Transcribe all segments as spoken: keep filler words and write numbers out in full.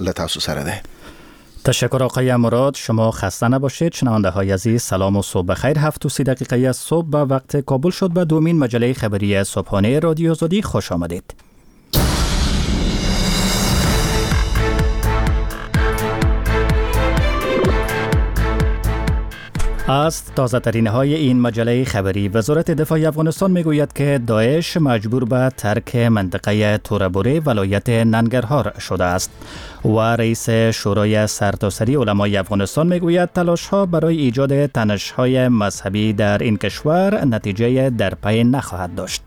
لتاسو سره ده. تشکر آقای مراد. شما خسته نباشید. شنونده های عزیز سلام و صبح بخیر. هفت و سی دقیقه از صبح به وقت کابل شد. به دومین مجله خبری صبحانه رادیو آزادی خوش آمدید. از تازه ترین های این مجله خبری، وزارت دفاع افغانستان میگوید که داعش مجبور به ترک منطقه تورابوری ولایت ننگرهار شده است و رئیس شورای سرتاسری علمای افغانستان میگوید تلاش ها برای ایجاد تنش های مذهبی در این کشور نتیجه در پی نخواهد داشت.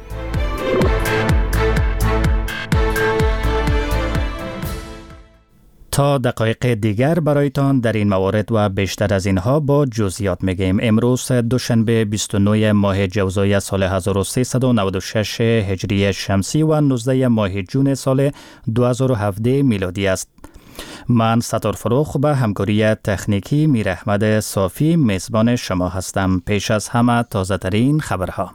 تا دقایق دیگر برایتان در این موارد و بیشتر از اینها با جزئیات میگیم. امروز دوشنبه بیست و نه ماه جوزای سال هزار و سیصد و نود و شش هجری شمسی و نوزده ماه جون سال دو هزار و هفده میلادی است. من ستار فروخ به همکاری تکنیکی میر احمد صافی میزبان شما هستم. پیش از همه تازه ترین خبرها.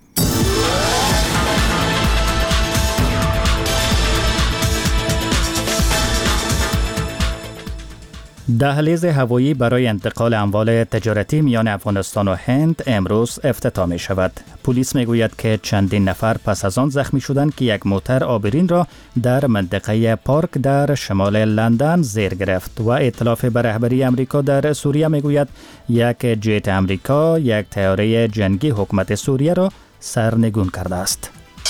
دهلیز هوایی برای انتقال اموال تجارتی میان افغانستان و هند امروز افتتاح می شود. پلیس می گوید که چندین نفر پس از آن زخمی شدند که یک موتر آبرین را در منطقه پارک در شمال لندن زیر گرفت و ائتلاف به رهبری امریکا در سوریه می گوید یک جت امریکا یک طیاره جنگی حکومت سوریه را سرنگون کرده است.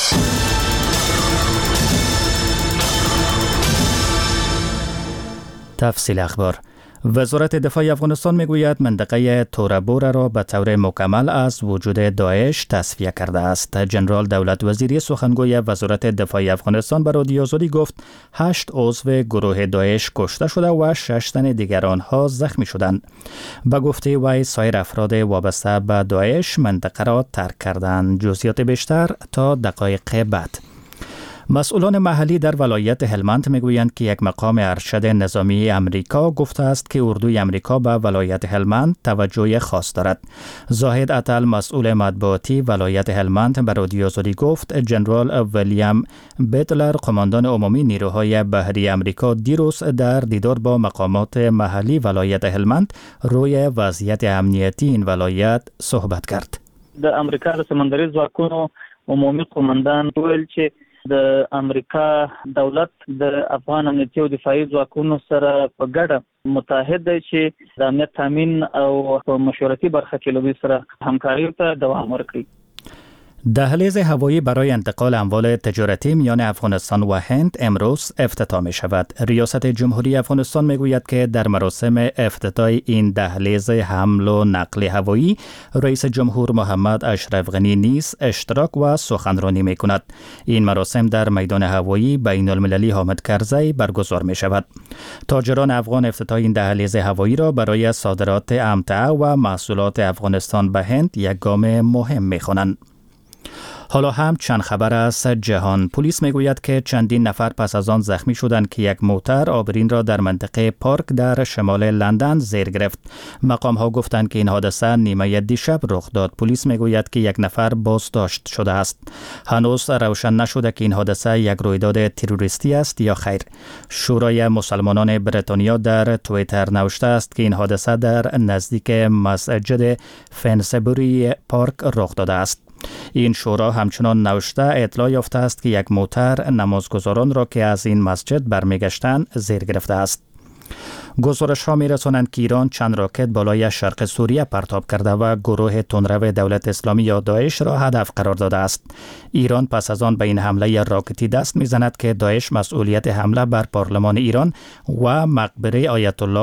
تفصیل اخبار. وزارت دفاع افغانستان میگوید منطقه تورابور را به طور مکمل از وجود داعش تصفیه کرده است. جنرال دولت وزیری سخنگوی وزارت دفاع افغانستان به رادیو آزادی گفت هشت عضو گروه داعش کشته شده و شش تن دیگر آنها زخمی شدند. به گفته وی سایر افراد وابسته به داعش منطقه را ترک کردند. جزئیات بیشتر تا دقایق بعد. مسئولان محلی در ولایت هلمند میگویند که یک مقام ارشد نظامی امریکا گفته است که اردوی امریکا به ولایت هلمند توجه خاص دارد. زاهد عطل مسئول مطبوعاتی ولایت هلمند به رادیو آزادی گفت جنرال ویلیام بیتلر قماندان عمومی نیروهای بحری امریکا دیروز در دیدار با مقامات محلی ولایت هلمند روی وضعیت امنیتی این ولایت صحبت کرد. د امریکا د سمندري ځواکونو عمومي قماندان ویل چې د امریکا دولت د افغان امنیتي او دفاعي ځواکونو سره په ګډه متحد دی چې د امنیت تامین او په مشورتي برخه کې له دوی سره همکاري ته دوام ورکړي. دهلیز هوایی برای انتقال اموال تجارتی میان افغانستان و هند امروز افتتاح می شود. ریاست جمهوری افغانستان می گوید که در مراسم افتتاح این دهلیز حمل و نقل هوایی رئیس جمهور محمد اشرف غنی نیز اشتراک و سخنرانی می کند. این مراسم در میدان هوایی بین المللی حامد کرزی برگزار می شود. تاجران افغان افتتاح این دهلیز هوایی را برای صادرات امتعه و محصولات افغانستان به هند یک گام مهم می خوانند. حالا هم چند خبر از جهان. پلیس میگوید که چندین نفر پس از آن زخمی شدند که یک موتر آبرین را در منطقه پارک در شمال لندن زیر گرفت. مقام ها گفتند که این حادثه نیمه دیشب رخ داد. پلیس میگوید که یک نفر بازداشت شده است. هنوز روشن نشده که این حادثه یک رویداد تروریستی است یا خیر. شورای مسلمانان بریتانیا در توییتر نوشته است که این حادثه در نزدیک مسجد فنسبوری پارک رخ داده است. این شورا همچنان نوشته اطلاع یافته است که یک موتر نمازگزاران را که از این مسجد برمیگشتند زیر گرفته است. گزارش ها می رسانند که ایران چند راکت بالای شرق سوریه پرتاب کرده و گروه تندرو دولت اسلامی یا داعش را هدف قرار داده است. ایران پس از آن به این حمله راکتی دست می زند که داعش مسئولیت حمله بر پارلمان ایران و مقبره آیت الله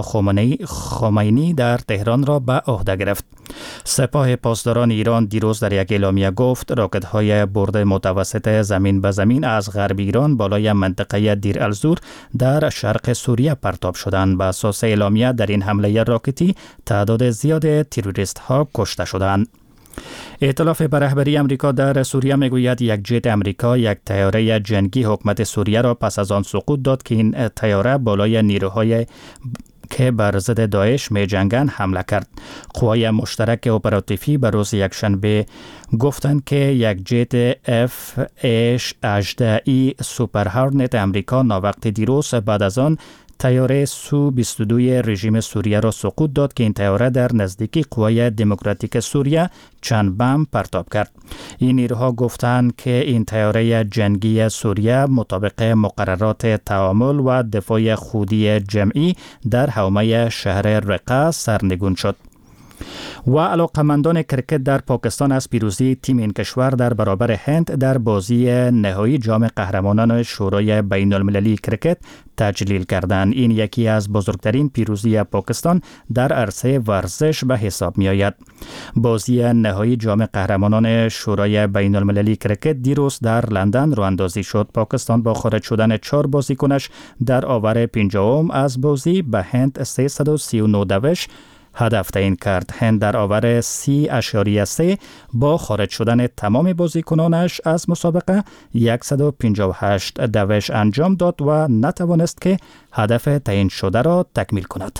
خمینی در تهران را به عهده گرفت. سپاه پاسداران ایران دیروز در یک اعلامیه گفت راکت های برد متوسط زمین به زمین از غرب ایران بالای منطقه دیر الزور در شرق سوریه پرتاب شدند. به اساس اعلامیه در این حمله راکتی تعداد زیاد تروریست ها کشته شدند. ائتلاف به رهبری امریکا در سوریه میگوید یک جت امریکا یک طیاره جنگی حکومت سوریه را پس از آن سقوط داد که این طیاره بالای نیروهای که بر ضد داعش می جنگند حمله کرد. قوای مشترک اپراتیفی به روز یکشنبه گفتند که یک جت اف هجده ای سوپر هارنت امریکا ناوقت دیروز بعد از آن تیاره سو بیست و دو رژیم سوریه را سقوط داد که این تیاره در نزدیکی قوای دموکراتیک سوریه چند بم پرتاب کرد. این نیروها گفتند که این تیاره جنگی سوریه مطابق مقررات تعامل و دفاع خودی جمعی در حومه شهر رقه سرنگون شد. و علاقمندان کرکت در پاکستان از پیروزی تیم این کشور در برابر هند در بازی نهایی جام قهرمانان شورای بین المللی کرکت تجلیل کردند. این یکی از بزرگترین پیروزی پاکستان در عرصه ورزش به حساب می آید. بازی نهایی جام قهرمانان شورای بین المللی کرکت دیروز در لندن راه اندازی شد. پاکستان با خارج شدن چهار بازیکنش در آور پنجم از بازی به هند سیصد و سی و نه دوش هدف تعیین کرد. هند در آور سی اشاریه سه با خارج شدن تمام بازیکنانش از مسابقه صد و پنجاه و هشت دوش انجام داد و نتوانست که هدف تعیین شده را تکمیل کند.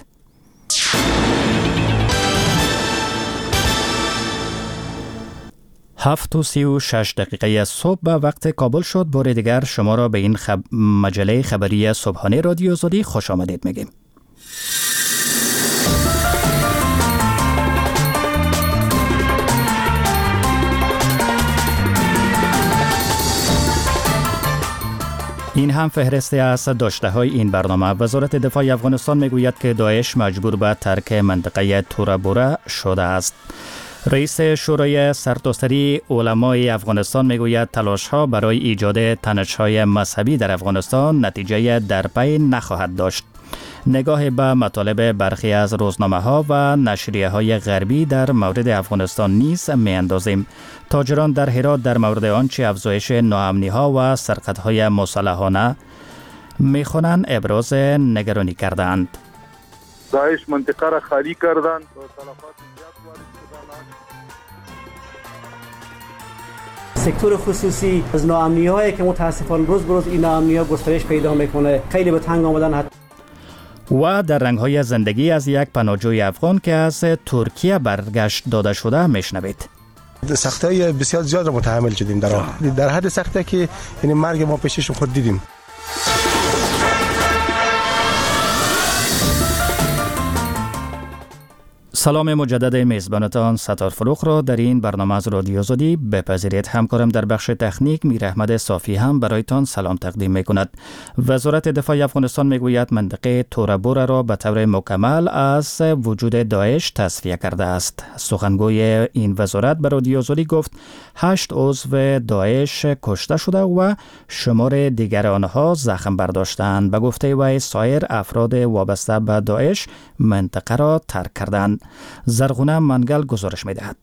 هفت و سی و شش دقیقه صبح به وقت کابل شد. بار دیگر شما را به این خب... مجله خبری صبحانه رادیو آزادی خوش آمدید میگیم. این هم فهرستی از داشته های این برنامه. وزارت دفاع افغانستان میگوید که داعش مجبور به ترک منطقه تورا بورا شده است. رئیس شورای سرتاسری علمای افغانستان میگوید تلاش ها برای ایجاد تنش‌های مذهبی در افغانستان نتیجه در پی نخواهد داشت. نگاه به مطالب برخی از روزنامه ها و نشریه های غربی در مورد افغانستان نیز می اندازیم. تاجران در هرات در مورد آنچه افزایش ناامنی ها و سرقت های مسلحانه می خوانند ابراز نگرانی کردند. داعش منطقه را خالی کردند. سکتور خصوصی از ناامنی هایی که متاسفانه روز به روز این ناامنی ها گسترش پیدا میکنه خیلی به تنگ آمدن. و در رنگ‌های زندگی از یک پناهجوی افغان که از ترکیه برگشت داده شده میشنوید. سختی‌های بسیار زیاد را متحمل شدیم در آن. در حد سختی که یعنی مرگ ما پیشش خود دیدیم. سلام مجدد میزبانتان ستار فروخ را در این برنامه از رادیو آزادی بپذیرید. همکارم در بخش تکنیک میر احمد صافی هم برایتان سلام تقدیم می کند. وزارت دفاع افغانستان می گوید منطقه تورا بورا را به طور مکمل از وجود داعش تصفیه کرده است. سخنگوی این وزارت به رادیو آزادی گفت هشت عضو داعش کشته شده و شمار دیگر آنها زخم برداشتند. به گفته وی سایر افراد وابسته به داعش منطقه را ترک کردند. زرغونه منگل گزارش می‌دهد.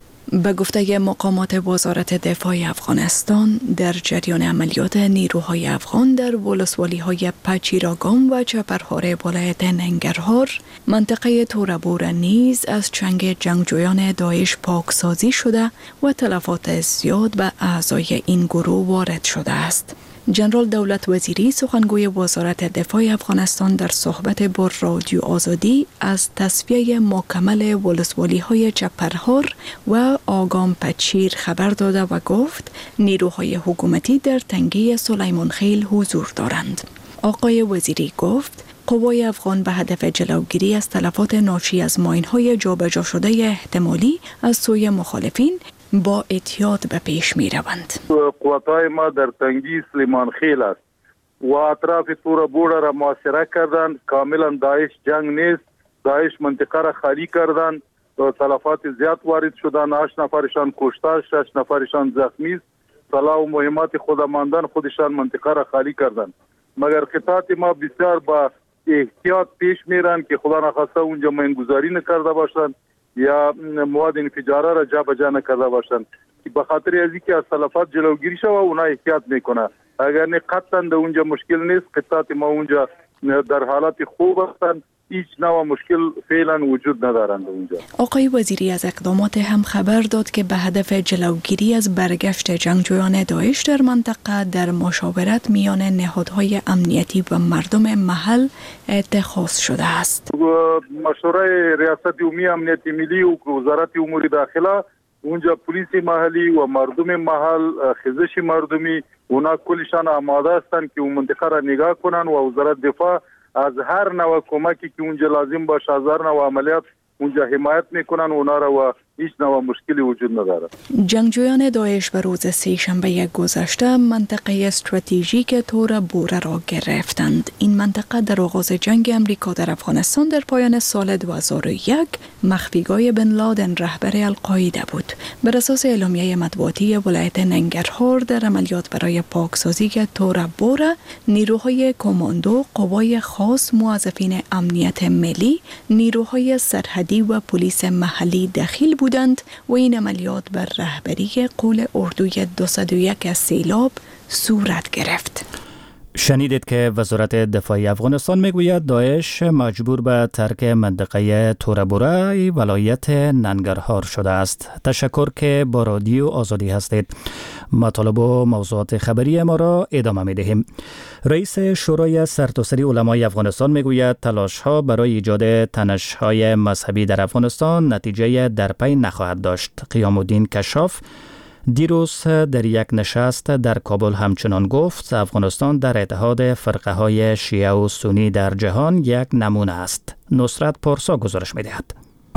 به گفته مقامات وزارت دفاع افغانستان در جریان عملیات نیروهای افغان در ولسوالی‌های پچیراگام و چپرهار ولایت ننگرهار منطقه تورا بورا نیز از چنگ جنگجویان داعش پاکسازی شده و تلفات زیاد به اعضای این گروه وارد شده است. جنرال دولت وزیری سخنگوی وزارت دفاع افغانستان در صحبت با رادیو آزادی از تصفیه مکمل ولسوالی‌های چپرهار و آگام پچیر خبر داده و گفت نیروهای حکومتی در تنگه سلیمان خیل حضور دارند. آقای وزیری گفت قوای افغان به هدف جلوگیری از تلفات ناشی از ماین‌های جابجا شده احتمالی از سوی مخالفین با احتیاط به پیش می روند. قواتای ما در تنگی سلیمان خیل است و اطراف تورا بورا را محاصره کردند. کاملا داعش جنگ نیست. داعش منطقه را خالی کردند. تلفات زیاد وارد شدند. هشت نفرشان کشته، شش نفرشان زخمی است. سلاح و مهمات خودماندان خودشان منطقه را خالی کردند. مگر قطعات ما بسیار با احتیاط پیش میرند که خدا نخواسته اونجا میانگذاری نکرده باشند یا مواد انفجاره را جا بجا نکرده باشند که به خاطر از اینکه از تلفات جلوگیری شود اونا احتیاط میکنه. اگر نه قطعا در اونجا مشکل نیست. قطعات ما اونجا در حالت خوب هستند هیچ نوع مشکل فعلا وجود ندارند اونجا. آقای وزیری از اقدامات هم خبر داد که به هدف جلوگیری از برگشت جنگجویان داعش در منطقه در مشاورت میان نهادهای امنیتی و مردم محل اتخاذ شده است. مشوره ریاست عمومی امنیت ملی و وزارت امور داخله اونجا پلیس محلی و مردم محل خیزش مردمی اونا کلشان آماده هستند که اون منطقه را نگاه کنن و وزارت دفاع از هر نوع کمکی که اونجا لازم باشه از هر نوع عملیات اونجا حمایت میکنن اونا را و هیچ نوع مشکلی وجود نداره. جنگجویان داعش به روز سه شنبه گذشته منطقه استراتژیک تور بوره را گرفتند. این منطقه در آغاز جنگ امریکا در افغانستان در پایان سال دو هزار و یک مخفیگاه بن لادن رهبر القاعده بود. بر اساس اعلامیه مطبوعاتی ولایت ننگرهار در عملیات برای پاکسازی تور بوره نیروهای کماندو، قوای خاص، موظفین امنیت ملی، نیروهای سرحدی و پلیس محلی دخیل بودند و این عملیات بر رهبری قول اردوی دویست و یک از سیلاب صورت گرفت. شنیدید که وزارت دفاع افغانستان میگوید داعش مجبور به ترک منطقه توربوره ولایت ننگرهار شده است. تشکر که با رادیو آزادی هستید. مطالب و موضوعات خبری ما را ادامه میدهیم. رئیس شورای سرتاسری علمای افغانستان میگوید تلاش ها برای ایجاد تنش های مذهبی در افغانستان نتیجه در پی نخواهد داشت. قیام الدین کشاف دیروز در یک نشست در کابل همچنان گفت افغانستان در اتحاد فرقه های شیعه و سنی در جهان یک نمونه است. نصرت پارسا گزارش می دهد.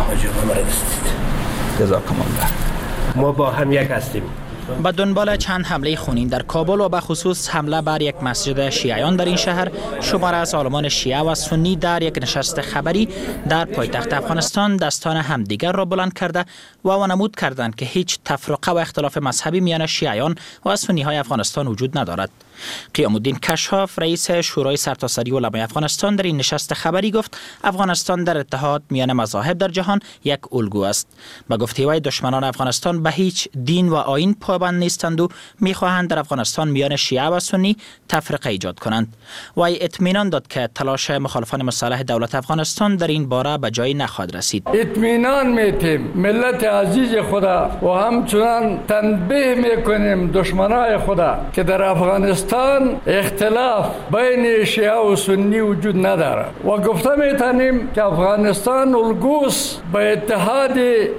ما با هم یک هستیم. به دنبال چند حمله خونین در کابل و به خصوص حمله بر یک مسجد شیعیان در این شهر، شمار از عالمان شیعه و سنی در یک نشست خبری در پایتخت افغانستان دستان همدیگر را بلند کرده و وانمود کردند که هیچ تفرقه و اختلاف مذهبی میان شیعیان و سنی های افغانستان وجود ندارد. قیام الدین کشاف رئیس شورای سرتاسری علمای افغانستان در این نشست خبری گفت افغانستان در اتحاد میان مذاهب در جهان یک الگو است. به گفته وی دشمنان افغانستان به هیچ دین و آیین پایبند نیستند و میخواهند در افغانستان میان شیعه و سنی تفرقه ایجاد کنند. وی اطمینان داد که تلاش مخالفان مسلح دولت افغانستان در این باره به جایی نخواهد رسید. اطمینان میتیم ملت عزیز خدا و همچنان تنبیه میکنیم دشمنای خدا که در افغانستان اختلاف بین شیعه و سنی وجود ندارد و گفته میتونیم که افغانستان الگوست به اتحاد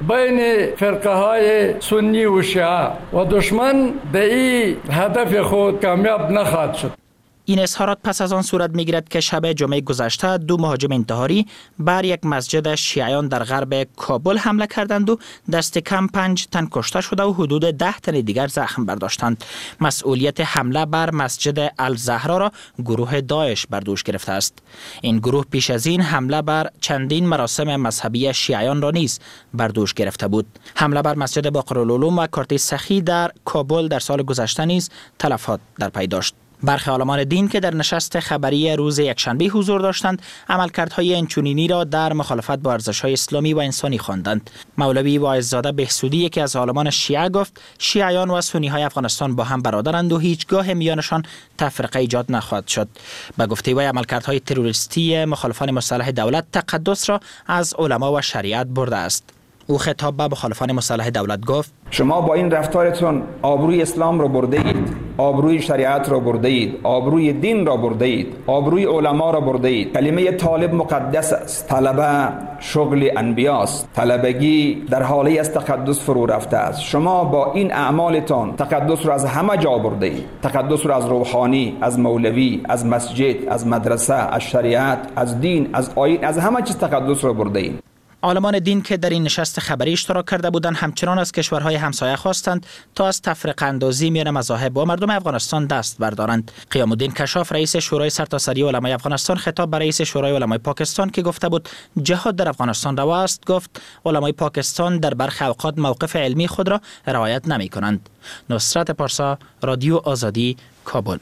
بین فرقه های سنی و شیعه و دشمن به این هدف خود کامیاب نخواهد شد. این اظهارات پس از آن صورت میگیرد که شب جمعه گذشته دو مهاجم انتحاری بر یک مسجد شیعیان در غرب کابل حمله کردند و دست کم پنج تن کشته شده و حدود ده تن دیگر زخم برداشتند. مسئولیت حمله بر مسجد الزهرا را گروه داعش بر دوش گرفته است. این گروه پیش از این حمله بر چندین مراسم مذهبی شیعیان را نیز بر دوش گرفته بود. حمله بر مسجد باقرالعلوم و کارت سخی در کابل در سال گذشته نیز تلفات در پی داشت. برخی عالمان دین که در نشست خبری روز یکشنبه حضور داشتند عملکردهای اینچنینی را در مخالفت با ارزش‌های اسلامی و انسانی خواندند. مولوی واعظ‌زاده بهسودی یکی از عالمان شیعه گفت شیعیان و سنی‌های افغانستان با هم برادرند و هیچگاه میانشان تفرقه ایجاد نخواهد شد. به گفته وی عملکردهای تروریستی مخالفان مسلح دولت تقدس را از علما و شریعت برده است. او خطاب به مخالفان مسلح دولت گفت شما با این رفتارتون آبروی اسلام را برده اید، آبروی شریعت را برده اید، آبروی دین را برده اید، آبروی علما را برده اید. کلمه طالب مقدس است. طلبه شغل انبیاست. طلبگی در حالی از تقدس فرو رفته است. شما با این اعمالتان تقدس را از همه جا برده اید. تقدس را از روحانی، از مولوی، از مسجد، از مدرسه، از شریعت، از دین، از آیین، از همه چیز تقدس را برده اید. عالمان دین که در این نشست خبری اشتراک کرده بودند همچنان از کشورهای همسایه خواستند تا از تفرقه اندازی میان مذاهب و مردم افغانستان دست بردارند. قیام الدین کشاف رئیس شورای سرتاسری علمای افغانستان خطاب به رئیس شورای علمای پاکستان که گفته بود جهاد در افغانستان روا است گفت علمای پاکستان در برخی اوقات موقف علمی خود را رعایت نمی کنند. نصرت پارسا، رادیو آزادی، کابل.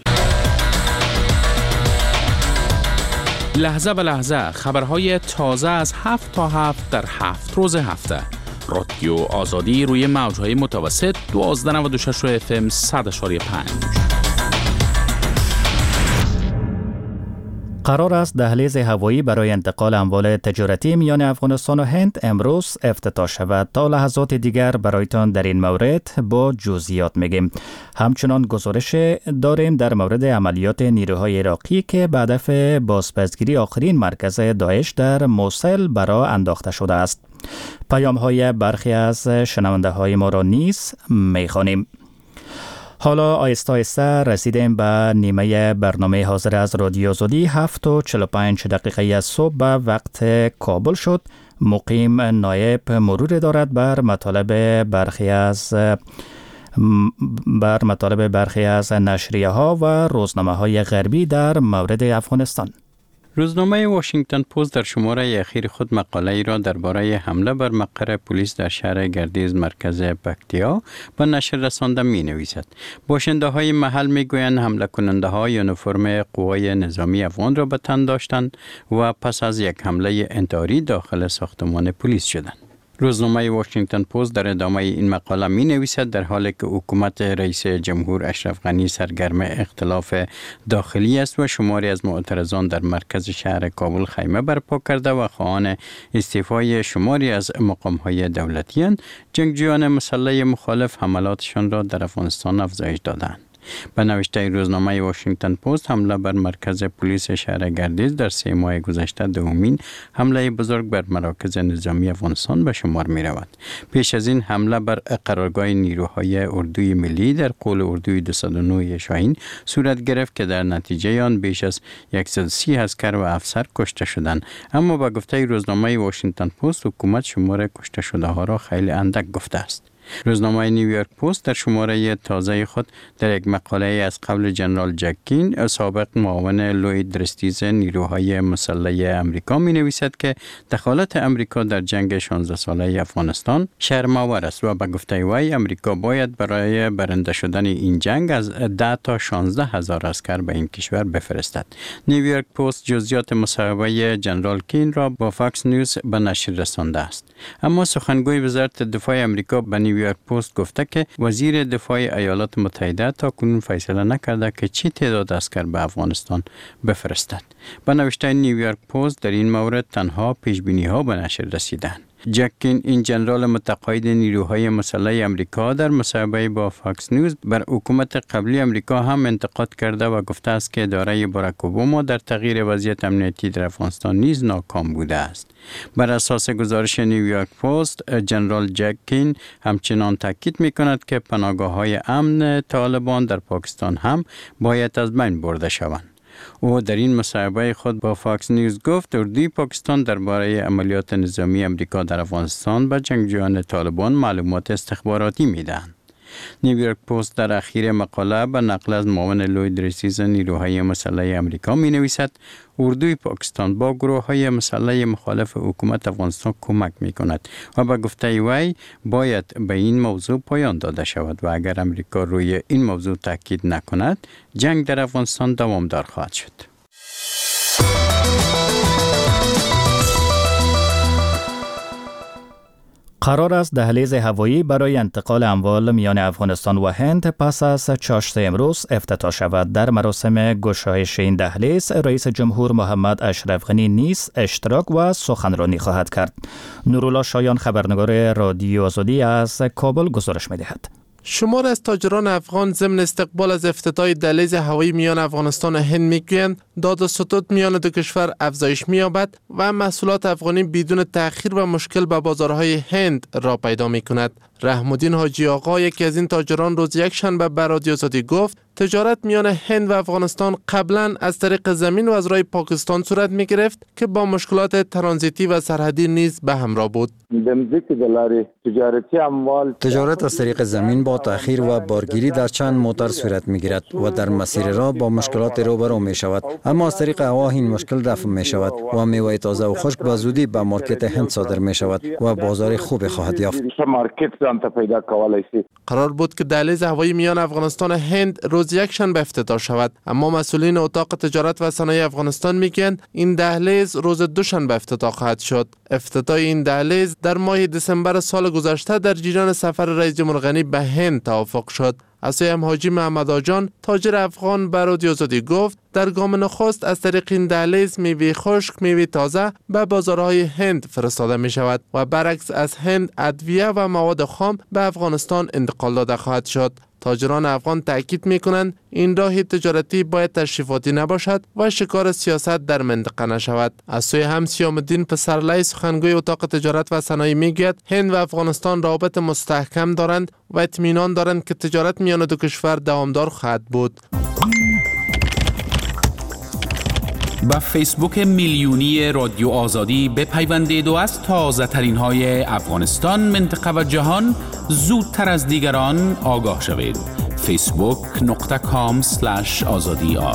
لحظه به لحظه خبرهای تازه از هفت تا هفت در هفت روز هفته. رادیو آزادی روی موجهای متوسط دوازده نود و شش اف ام صد و پنج. قرار است دهلیز هوایی برای انتقال اموال تجارتی میان افغانستان و هند امروز افتتاح شود. تا لحظات دیگر برایتان در این مورد با جزئیات میگیم. همچنان گزارش داریم در مورد عملیات نیروهای عراقی که به هدف بازپسگیری آخرین مرکز داعش در موصل برا انداخته شده است. پیام های برخی از شنونده های ما را نیز میخوانیم. حالا آیسته آیسته رسیدیم به نیمه برنامه حاضر از رادیو آزادی. هفت و چهل و پنج دقیقه از صبح به وقت کابل شد. مقیم نایب مرور دارد بر مطالب برخی از بر مطالب برخی از نشریه ها و روزنامه های غربی در مورد افغانستان. روزنامه واشنگتن پست در شماره اخیر خود مقاله ای را درباره حمله بر مقر پلیس در شهر گردیز مرکز پکتیا به نشر رسانده می نویسد. باشنده های محل می گویند حمله کننده های یونیفرم قوای نظامی افغان را به تن داشتند و پس از یک حمله انتحاری داخل ساختمان پلیس شدند. روزنامه واشنگتن پست در ادامه این مقاله می نویسد در حالی که حکومت رئیس جمهور اشرف غنی سرگرم اختلاف داخلی است و شماری از معترضان در مرکز شهر کابل خیمه برپا کرده و خواهان استعفای شماری از مقام‌های دولتی اند، جنگجویان مسلح مخالف حملاتشان را در افغانستان افزایش دادند. به نوشته روزنامه واشنگتن پست، حمله بر مرکز پلیس شهر گردیز در سه ماه گذشته دومین حمله بزرگ بر مراکز نظامی افغانستان به شمار می رود. پیش از این حمله بر قرارگاه نیروهای اردوی ملی در قول اردوی دویست و نه شاهین صورت گرفت که در نتیجه آن بیش از صد و سی عسکر و افسر کشته شدند. اما با گفته روزنامه واشنگتن پست، حکومت شمار کشته شده ها را خیلی اندک گفته است. روزنامه نیویورک پست در شماره تازه خود در یک مقاله از قبل جنرال جک کین، سابق معاون لوید درستیز نیروهای مسلح امریکا، می نویسد که دخالت امریکا در جنگ شانزده ساله افغانستان شرم‌آور است و به گفته وی امریکا باید برای برنده شدن این جنگ از ده تا شانزده هزار عسکر به این کشور بفرستد. نیویورک پست جزئیات مصاحبه جنرال کین را با فاکس نیوز به نشر رسانده است. اما سخنگوی وزارت دفاع امریکا به نیویورک پست گفته که وزیر دفاع ایالات متحده تا کنون فیصله نکرده که چه تعداد عسکر به افغانستان بفرستد. به نوشته نیویورک پست در این مورد تنها پیشبینی ها به نشر رسیدند. جک کین، این جنرال متقاعد نیروهای مسلح امریکا، در مصاحبه با فاکس نیوز بر حکومت قبلی امریکا هم انتقاد کرده و گفته است که اداره باراک اوباما در تغییر وضعیت امنیتی در افغانستان نیز ناکام بوده است. بر اساس گزارش نیویورک پست، جنرال جک کین همچنان تاکید می‌کند که پناهگاه‌های امن طالبان در پاکستان هم باید از بین برده شوند. او در این مصاحبه خود با فاکس نیوز گفت اردوی پاکستان درباره عملیات نظامی امریکا در افغانستان به جنگجویان طالبان معلومات استخباراتی میدهند. نیویورک پست در اخیر مقاله به نقل از معاون لوید درستیز نیروهای مسلح امریکا می نویسد اردوی پاکستان با گروه های مسلح مخالف حکومت افغانستان کمک می کند و به گفته وی باید به این موضوع پایان داده شود و اگر امریکا روی این موضوع تاکید نکند جنگ در افغانستان دوامدار خواهد شد. قرار است دهلیز هوایی برای انتقال اموال میان افغانستان و هند پس از چاشت امروز افتتاح شود. در مراسم گشایش این دهلیز رئیس جمهور محمد اشرف غنی نیز اشتراک و سخنرانی خواهد کرد. نورالله شایان، خبرنگار رادیو آزادی از کابل، گزارش می‌دهد. شمار از تاجران افغان ضمن استقبال از افتتاح دهلیز هوایی میان افغانستان و هند میگویند داد و ستد میان دو کشور افزایش می‌یابد و محصولات افغانی بدون تأخیر و مشکل به بازارهای هند را پیدا می‌کند. رحم‌الدین حاجی آقا، یکی از این تاجران، روز یک شنبه به رادیو آزادی گفت تجارت میان هند و افغانستان قبلا از طریق زمین و از راه پاکستان صورت می‌گرفت که با مشکلات ترانزیتی و سرحدی نیز به همراه بود. تجارت از طریق زمین با تأخیر و بارگیری در چند موتر صورت می‌گیرد و در مسیر راه با مشکلات روبرو می‌شود، اما از طریق هوا این مشکل رفع می‌شود و میوه تازه و خشک به زودی به مارکت هند صادر می‌شود و بازار خوبی خواهد یافت. قرار بود که دهلیز هوایی میان افغانستان و هند روز یک شنبه افتتاح شود، اما مسئولین اتاق تجارت و صنایع افغانستان میگویند این دهلیز روز دوشنبه افتتاح خواهد شد. افتتاح این دهلیز در ماه دسامبر سال گذشته در جریان سفر رئیس جمهور غنی به هند توافق شد. از سوی هم حاجی محمد آجان تاجر افغان به رادیو آزادی گفت در گام نخست از طریق این دهلیز میوه خشک، میوه تازه به بازارهای هند فرستاده می شود و برعکس از هند ادویه و مواد خام به افغانستان انتقال داده خواهد شد. تاجران افغان تاکید میکنند این راه تجارتی باید تشریفاتی نباشد و شکار سیاست در منطقه نشود. از سوی هم سیام الدین پسرلی سخنگوی اتاق تجارت و صنایع میگوید هند و افغانستان روابط مستحکم دارند و اطمینان دارند که تجارت میان دو کشور دوامدار خواهد بود. با فیسبوک میلیونی رادیو آزادی بپیوندید و از تازه ترین های افغانستان، منطقه و جهان زودتر از دیگران آگاه شوید. فیسبوک نقطه کام سلش آزادی آر.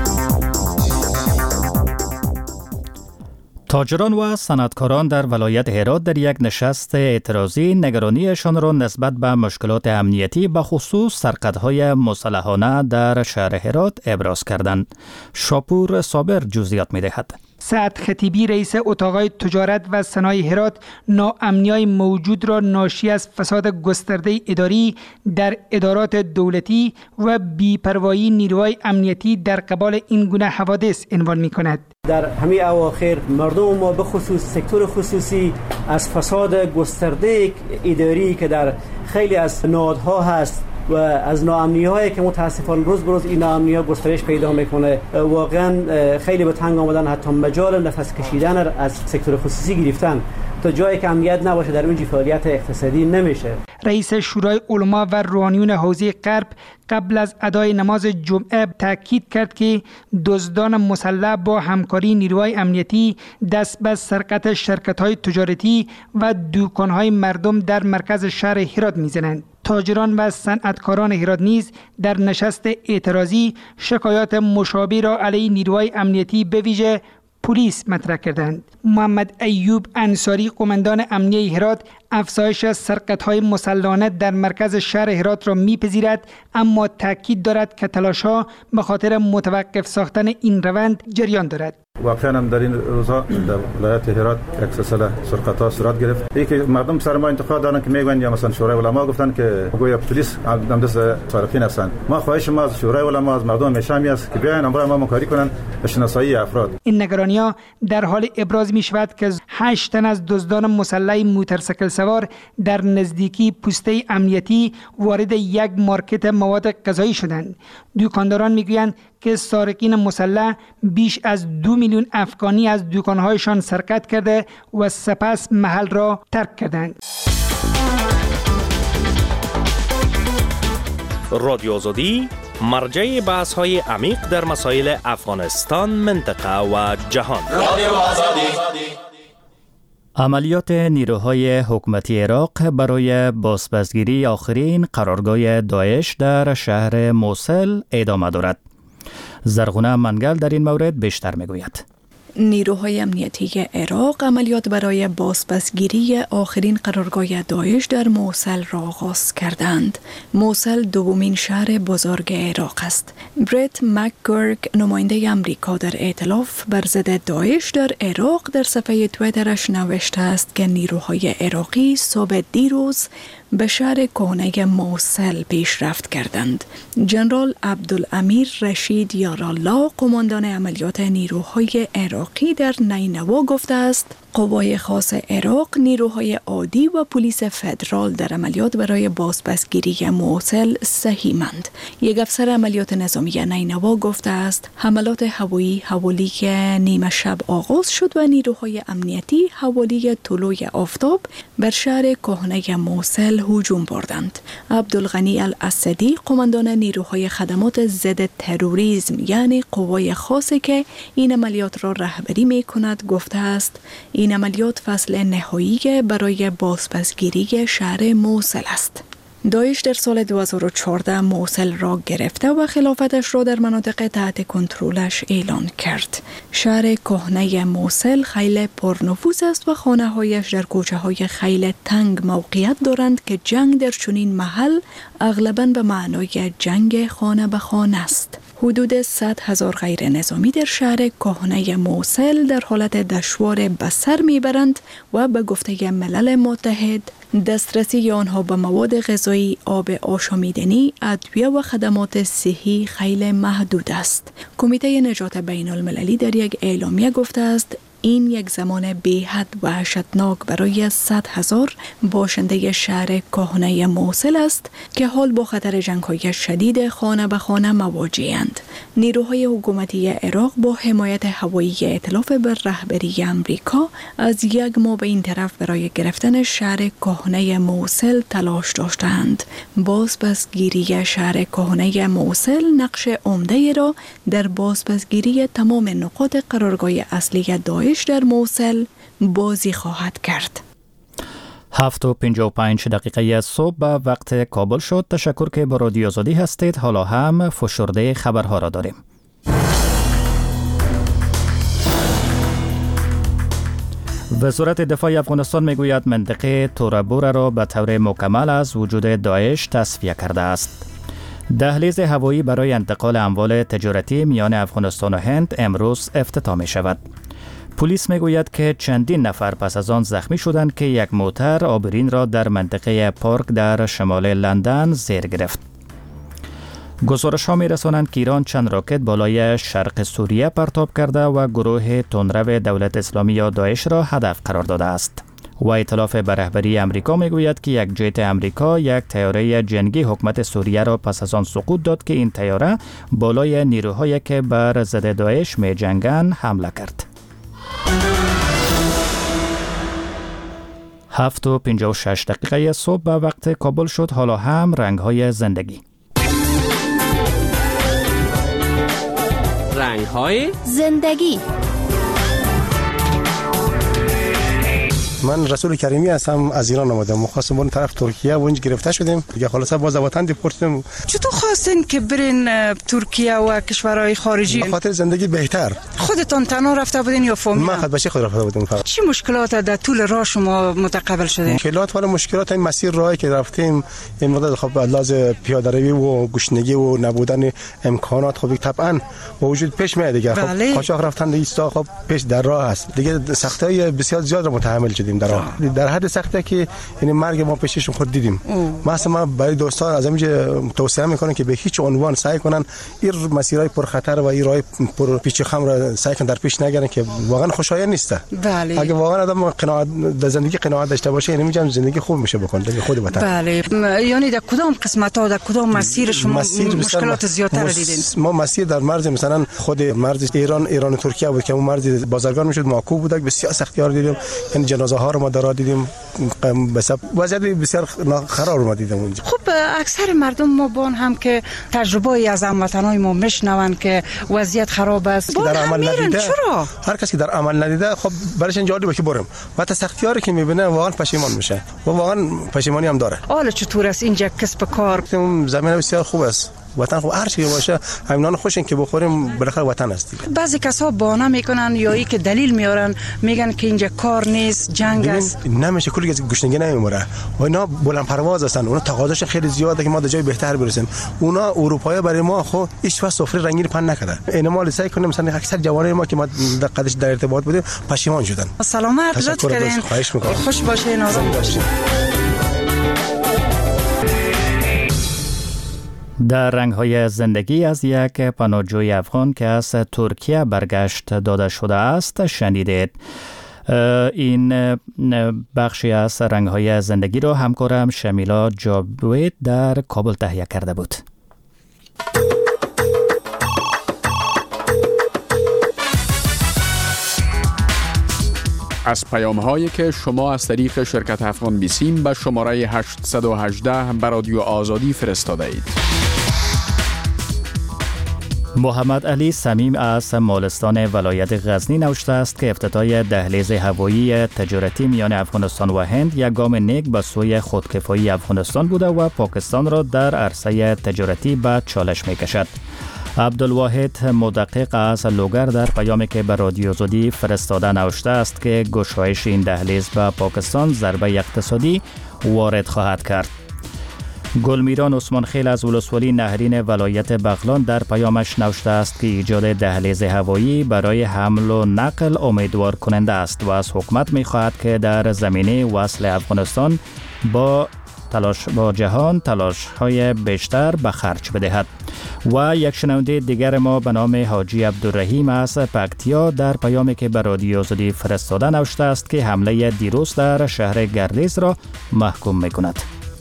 تاجران و صنعتکاران در ولایت هرات در یک نشست اعتراضی نگرانیشان را نسبت به مشکلات امنیتی به خصوص سرقت‌های مسلحانه در شهر هرات ابراز کردند. شاپور صابر جزئیات می‌دهد. سعد خطیبی رئیس اتاق تجارت و صنایع هرات ناامنی‌های موجود را ناشی از فساد گسترده اداری در ادارات دولتی و بی‌پروایی نیروهای امنیتی در قبال این گونه حوادث عنوان می‌کند. در همه اواخر مردم ما به خصوص سکتور خصوصی از فساد گسترده اداری که در خیلی از نهادها هست و از ناامنی هایی که متاسفانه روز به روز این ناامنی ها گسترش پیدا میکنه، واقعا خیلی به تنگ آمدن، حتی مجال نفس کشیدن از سکتور خصوصی گرفتن تا جایی که امنیت نباشه در اونجا فعالیت اقتصادی نمیشه. رئیس شورای علما و روحانیون حوزه غرب قبل از ادای نماز جمعه تاکید کرد که دزدان مسلح با همکاری نیروهای امنیتی دست به سرقت شرکت‌های تجارتی و دکان‌های مردم در مرکز شهر هرات می‌زنند. تاجران و صنعتکاران هرات نیز در نشست اعتراضی شکایات مشابه را علیه نیروهای امنیتی به ویژه پلیس مطرح کردند. محمد ایوب انصاری قماندان امنیه هرات افزایش سرقت‌های مسلحانه در مرکز شهر هرات را می‌پذیرد، اما تاکید دارد که تلاش‌ها به خاطر متوقف ساختن این روند جریان دارد. واقعا هم در این روزها در ولایت هرات یک سلسله سرقت‌ها صورت گرفت. یکی مردم سر ما انتقاد دارن که میگن یا مثلا شورای علما گفتن که گویا پلیس هم دست سارقین هستند. ما خواهش ما از شورای علما از مردم همیشه می است که بیاین امروز ما همکاری کنن به شناسایی افراد. این نگرانی‌ها در حال ابراز می شود که هشت تن از دزدان مسلح موتورسیکل سوار در نزدیکی پوسته امنیتی وارد یک مارکت مواد غذایی شدند. دکانداران میگویند که سارقین مسلح بیش از دو میلیون افغانی از دکان‌هایشان سرقت کرده و سپس محل را ترک کردند. رادیو آزادی مرجع بحث‌های عمیق در مسائل افغانستان، منطقه و جهان. رادیو آزادی. عملیات نیروهای حکومتی عراق برای بازپسگیری آخرین قرارگاه داعش در شهر موصل ادامه دارد. زرغونه منگل در این مورد بیشتر میگوید. نیروهای امنیتی عراق عملیات برای بازپسگیری آخرین قرارگاه داعش در موصل را آغاز کردند. موصل دومین شهر بزرگ عراق است. برت مکگورگ، نماینده امریکا در ائتلاف بر ضد داعش در عراق، در صفحه توییترش نوشته است که نیروهای عراقی صبح دیروز به شهر کهنه موصل پیشرفت کردند. جنرال عبدالامیر رشید یارالله، قماندان عملیات نیروهای عراقی در نینوا گفته است قوای خاص عراق، نیروهای عادی و پلیس فدرال در عملیات برای بازپسگیری موصل سهیمند. یک افسر عملیات نظامی نینوا گفته است حملات هوایی حوالی نیمه شب آغاز شد و نیروهای امنیتی حوالی طلوع آفتاب بر شهر کهنه موصل هجوم بردند. عبدالغنی الاسدی، قماندان نیروهای خدمات ضد تروریسم یعنی قوای خاصی که این عملیات را رهبری می کند گفته است این عملیات فصل نهایی برای بازپسگیری شهر موصل است. داعش در سال دو هزار و چهارده موصل را گرفته و خلافتش را در مناطق تحت کنترلش اعلان کرد. شهر کهنه موصل خیلی پرنفوذ است و خانه‌هایش در کوچه‌های خیلی تنگ موقعیت دارند که جنگ در چنین محل اغلباً به معنای جنگ خانه به خانه است. حدود صد هزار غیر نظامی در شهر کهنه موصل در حالت دشوار به سر میبرند و به گفته ملل متحد دسترسی آنها به مواد غذایی، آب آشامیدنی، ادویه و خدمات صحی خیلی محدود است. کمیته نجات بین المللی در یک اعلامیه گفته است این یک زمان بی‌حد وحشتناک برای صد هزار باشنده شهر کهنه موصل است که حال با خطر جنگ‌های شدید خانه به خانه مواجه‌اند. نیروهای حکومتی عراق با حمایت هوایی ائتلاف بر رهبری امریکا از یک ماه به این طرف برای گرفتن شهر کهنه موصل تلاش داشتند. بازپسگیری شهر کهنه موصل نقش عمده را در بازپسگیری تمام نقاط قرارگاه اصلی داعش در موصل بازی خواهد کرد. هفت و پنجاه و پنج دقیقه صبح به وقت کابل شد. تشکر که با رادیو آزادی هستید. حالا هم فشرده خبرها را داریم. وزارت دفاع افغانستان میگوید منطقه تورابورا را به طور مکمل از وجود داعش تصفیه کرده است. دهلیز هوایی برای انتقال اموال تجارتی میان افغانستان و هند امروز افتتاح می شود. پلیس میگوید که چندین نفر پس از آن زخمی شدند که یک موتر آبرین را در منطقه پارک در شمال لندن زیر گرفت. گزارش ها می رسانند که ایران چند راکت بالای شرق سوریه پرتاب کرده و گروه تندرو دولت اسلامی یا داعش را هدف قرار داده است. و ائتلاف به رهبری امریکا میگوید که یک جت امریکا یک طیاره جنگی حکومت سوریه را پس از آن سقوط داد که این طیاره بالای نیروهایی که بر ضد داعش می جنگند حمله کرد. هفت و پنجاه و شش دقیقه صبح به وقت کابل شد. حالا هم رنگ‌های زندگی. رنگ‌های زندگی. من رسول کریمی هستم، از ایران آمدم. مخواستم بریم طرف ترکیه و اونجا گرفته شدیم. دیگه خلاصا باز وطن دیپورتیم. چطور خواستین که برین ترکیه و کشورهای خارجی؟ به خاطر زندگی بهتر. خودتان تنها رفته بودین یا فامیل؟ من خود بچه خود رفته بودم فقط. چی مشکلات در طول راه شما متقابل شدین؟ مشکلات ولی مشکلات این مسیر راهی که رفتیم این مدت خب لازم پیاده روی و گشنگی و نبودن امکانات خب طبعا با وجود پیش میاد دیگه. خب قاچاق رفتن ایستا خب پیش در راه است. دیگه سختی‌های بسیار زیاد رو متحمل شدیم. در در حد سخته که یعنی مرگ ما پیششون خود دیدیم. مثلا ما برای دوستان از اینجا توصیه میکنم که به هیچ عنوان سعی کنن این مسیرهای پرخطر و این راه پر پیچ خم را سعی کنن در پیش نگیرن که واقعا خوشایند نیست. بله. اگه واقعا آدم قناعت در زندگی قناعت داشته باشه یعنی میگم زندگی خوب میشه بکنه در خود وطن. بله. یعنی در کدام قسمت ها در کدام مسیر شما مسیر مشکلات زیادتر دیدین؟ ما مسیر در مرز مثلا خود مرز ایران ایران و ترکیه بود که اون مرز بازرگان میشد ماکو بود، بسیار سختی‌ها دیدیم. یعنی جنازه ها رو ما در دیدیم. بس وضعیت بسیار خراب رو دیدم اونجا. خب اکثر مردم ما بان هم که تجربه از هموطنای ما میشنون که وضعیت خراب است در عمل ندیده. چرا هر کسی که در عمل ندیده خب برایش جالبه که برم و تا سختیاری که میبینه واقعا پشیمان میشه و واقعا پشیمانی هم داره. حالا چطور است اینجا کسب کار؟ زمین بسیار خوب است. وطن خب هر چی باشه همینان خوشن که بخوریم بالاخره وطن است. بعضی کسا بهانه میکنن یا ای که دلیل میارن میگن که اینجا کار نیست، جنگ است. نمیشه کلی گشنگی نمیموره و اینا بلند پرواز هستن. اونا تقاضاش خیلی زیاده که ما در جای بهتر برسیم. اونا اروپایی برای ما خب هیچ وقت سفره رنگین پن نکردن. اینا ما سعی کنیم مثلا اکثر جوانای ما که ما در قدش در ارتباط بودیم پشیمان شدن. سلامت لطف کردین. خوش باشین، آرام باشین. در رنگ‌های زندگی از یک پناهجوی افغان که از ترکیه برگشت داده شده است شنیدید. این بخشی از رنگ‌های زندگی را همکارم شمیلا جاوید در کابل تهیه کرده بود. از پیام‌هایی که شما از طریق شرکت افغان بیسیم به شماره هشت یک هشت به رادیو آزادی فرستاده اید. محمد علی صمیم از مالستان ولایت غزنی نوشته است که افتتاح دهلیز هوایی تجارتی میان افغانستان و هند یک گام نیک به سوی خودکفایی افغانستان بوده و پاکستان را در عرصه تجارتی به چالش می‌کشد. عبدالواحد مدقق از لوگر در پیامی که به رادیو آزادی فرستاده نوشته است که گشایش این دهلیز به پاکستان ضربه اقتصادی وارد خواهد کرد. گلمیران عثمان خیل از ولسوالی نهرین ولایت بغلان در پیامش نوشته است که ایجاد دهلیز هوایی برای حمل و نقل امیدوار کننده است و از حکومت می خواهد که در زمینه وصل افغانستان با تلاش با جهان تلاش های بیشتر به خرج بدهد. و یک شنونده دیگر ما به نام حاجی عبدالرحیم از پکتیا در پیامی که به رادیو آزادی فرستاده نوشته است که حمله دیروز در شهر گردیز را محکوم می کند.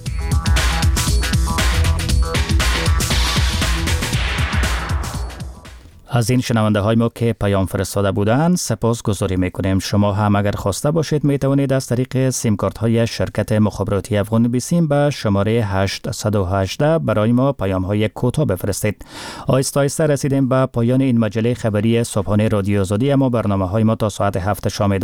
از این شنونده های ما که پیام فرستاده بودند سپاس گذاری میکنیم. شما هم اگر خواسته باشید می توانید از طریق سیم کارت های شرکت مخابراتی افغان بیسیم به شماره هشت یک هشت برای ما پیام های کوتاه بفرستید. آهسته آهسته رسیدیم به پایان این مجله خبری صبحانه رادیو آزادی. اما برنامه های ما تا ساعت هفت شام